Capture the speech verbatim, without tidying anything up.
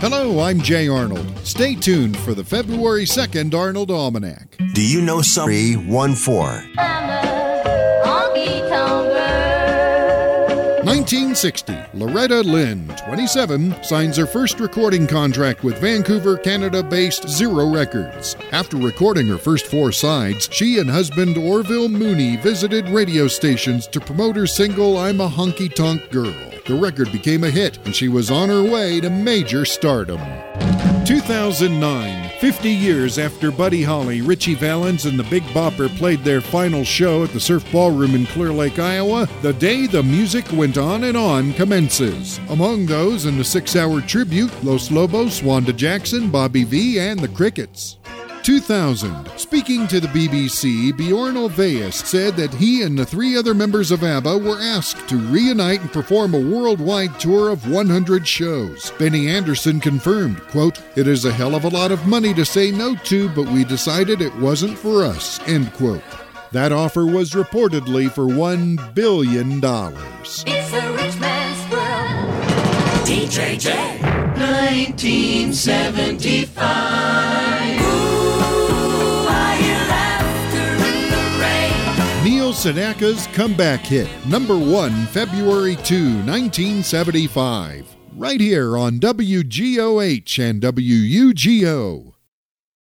Hello, I'm Jay Arnold. Stay tuned for the February second Arnold Almanac. Do you know some three one four? nineteen sixty, Loretta Lynn, twenty-seven, signs her first recording contract with Vancouver, Canada-based Zero Records. After recording her first four sides, she and husband Orville Mooney visited radio stations to promote her single, I'm a Honky Tonk Girl. The record became a hit, and she was on her way to major stardom. two thousand nine, fifty years after Buddy Holly, Ritchie Valens, and the Big Bopper played their final show at the Surf Ballroom in Clear Lake, Iowa, the day the music went on and on commences. Among those in the six-hour tribute, Los Lobos, Wanda Jackson, Bobby V, and the Crickets. two thousand. Speaking to the B B C, Bjorn Ulvaeus said that he and the three other members of ABBA were asked to reunite and perform a worldwide tour of one hundred shows. Benny Andersson confirmed, quote, "It is a hell of a lot of money to say no to, but we decided it wasn't for us," end quote. That offer was reportedly for one billion dollars. It's a rich man's world. D J J. nineteen seventy-five. Neil Sedaka's comeback hit, number one, February second, nineteen seventy-five. Right here on W G O H and W U G O.